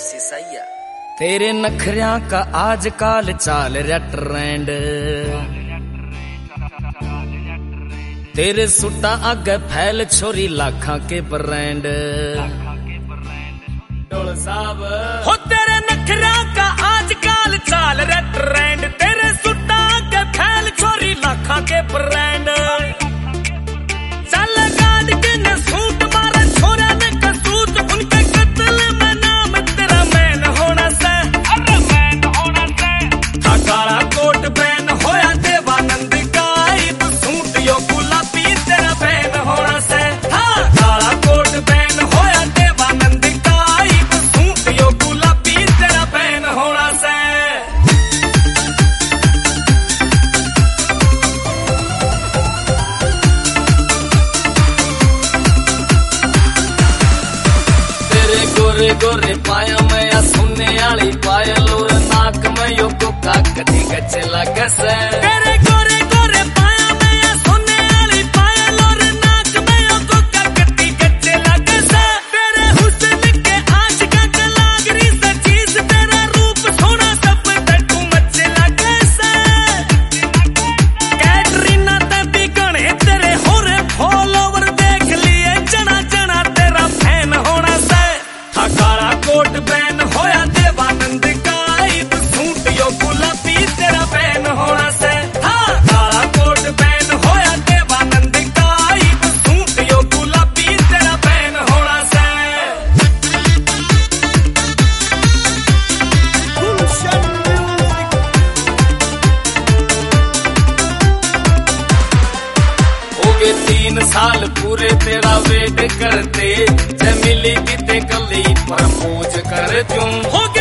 सैया। तेरे नखरिया का आजकल चाल रहा ट्रेंड, तेरे सुटा आगे फैल छोरी लाखा के ब्रांड। हो तेरे नखरिया का आजकल चाल रहा ट्रेंड, तेरे सुटा आगे फैल छोरी लाखा के ब्रांड। चल गाड़ के न सूट मारा छोरा ने कसूत, उनके कत्ल में नाम तेरा मैन होना से। अरे मैन होना से था काला कोट बैन होया देवानंद का, तू सूट यो गुलाबी तेरा बैन होना से। था काला कोट बैन होया देवानंद का, तू सूट यो गुलाबी तेरा बैन होना से। गोरे गोरे पाया मैं या सुनने वाली पायल, और नाक में यो कोका कटी गचे लगे से। तेरे गोरे गोरे पाया मैं या सुनने वाली पायल, और नाक में यो कोका कटी गचे लगे से। तेरे हुस्न के आशिका के लागरी से चीज, तेरा रूप सोना सब तू मचे लगे से। कैटरीना ते बिगड़े तेरे हो रे फॉलोवर, देख लिए जना जना तेरा फैन होना से। काला कोट बैन होया देवानंद का, तू सूट यो गुलाबी तेरा बैन होना से। हाँ काला कोट बैन होया देवानंद का, तू सूट यो गुलाबी तेरा बैन होना से। हो गए 3 साल पूरे तेरा वेट करते, मिली किते गली पर पूज कर तुम।